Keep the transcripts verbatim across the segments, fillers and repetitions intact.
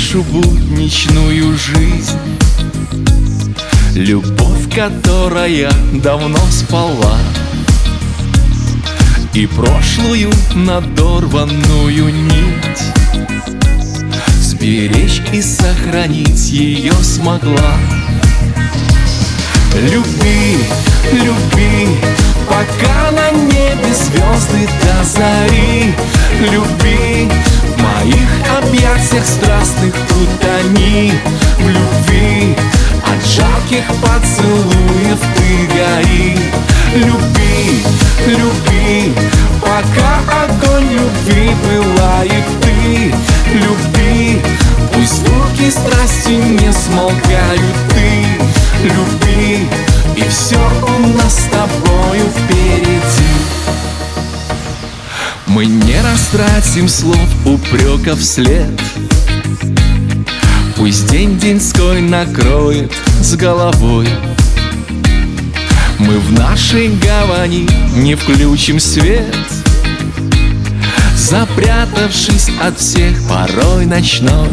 нашу будничную жизнь. Любовь, которая давно спала, и прошлую надорванную нить сберечь и сохранить ее смогла. Люби, люби, пока на небе звезды до зари. Люби, в моих объятиях страстных утони. В любви от жарких поцелуев ты гори. Люби, люби, пока огонь любви пылает ты. Люби, пусть звуки страсти не смолкают ты. Люби, и все у нас с тобою впереди. Мы не растратим слов упреков вслед. Пусть день деньской накроет с головой. Мы в нашей гавани не включим свет, запрятавшись от всех порой ночной.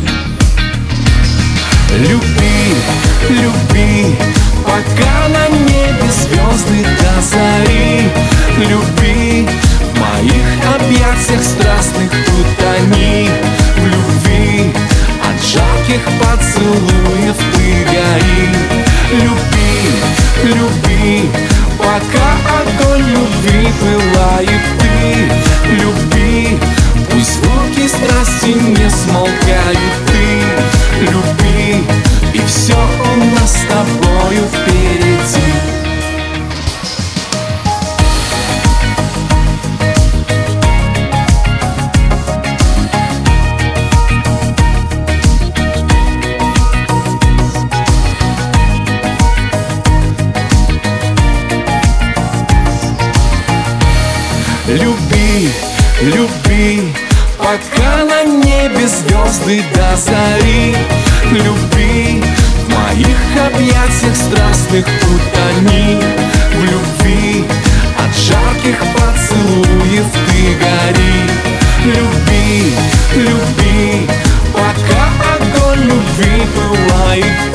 Люби, люби, пока на небе звезды до зари. Люби, в моих объятиях страстных утони. В любви от жарких поцелуев ты гори. Люби, люби, пока огонь любви пылает ты. Люби, пусть звуки страсти не смолкают ты. Люби, и все у нас с тобою впереди. Люби, люби, пока на небе звезды до зари. Люби, в моих объятиях страстных утони. В любви от жарких поцелуев ты гори. Люби, люби, пока огонь любви пылает